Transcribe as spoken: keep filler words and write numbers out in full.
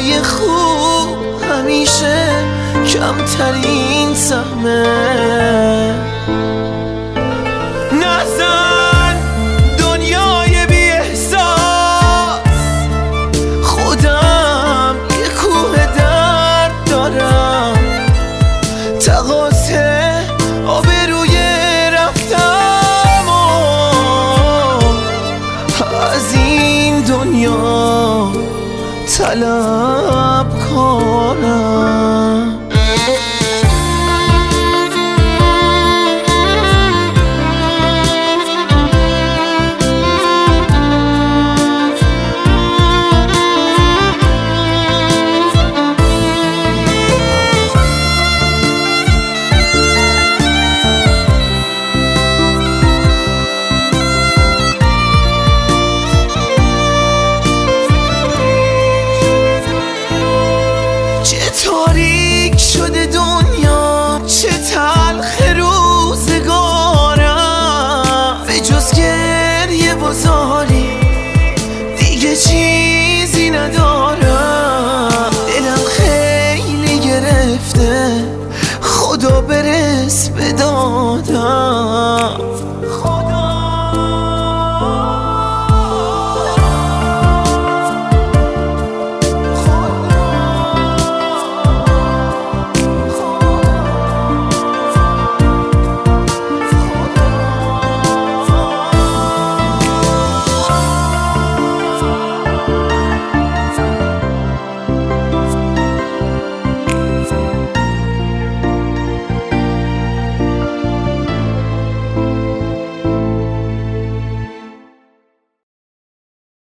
روزای خوب همیشه کمترین سهمه. نزن دنیای بی احساس، خودم یه کوه درد دارم، تقاطع آبروی رفتم و از این دنیا طلب کنم. تاریک شده دنیا، چه تلخ روزگارم، به جز گریه و زاری دیگه چیزی ندارم. دلم خیلی گرفته، خدا برس به دادم.